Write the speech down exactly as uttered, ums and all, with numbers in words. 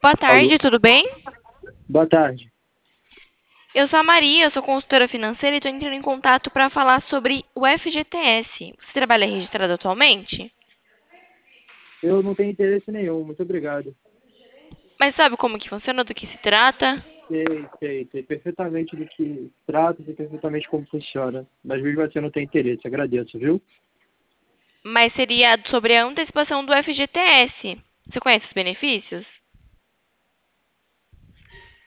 boa Alô? tarde, tudo bem? Boa tarde. Eu sou a Maria, eu sou consultora financeira e estou entrando em contato para falar sobre o F G T S. Você trabalha registrado atualmente? Eu não tenho interesse nenhum, muito obrigado. Mas sabe como que funciona, do que se trata? Sei, sei, sei perfeitamente do que se trata, sei perfeitamente como funciona. Mas mesmo assim eu não tenho interesse, agradeço, viu? Mas seria sobre a antecipação do F G T S. Você conhece os benefícios?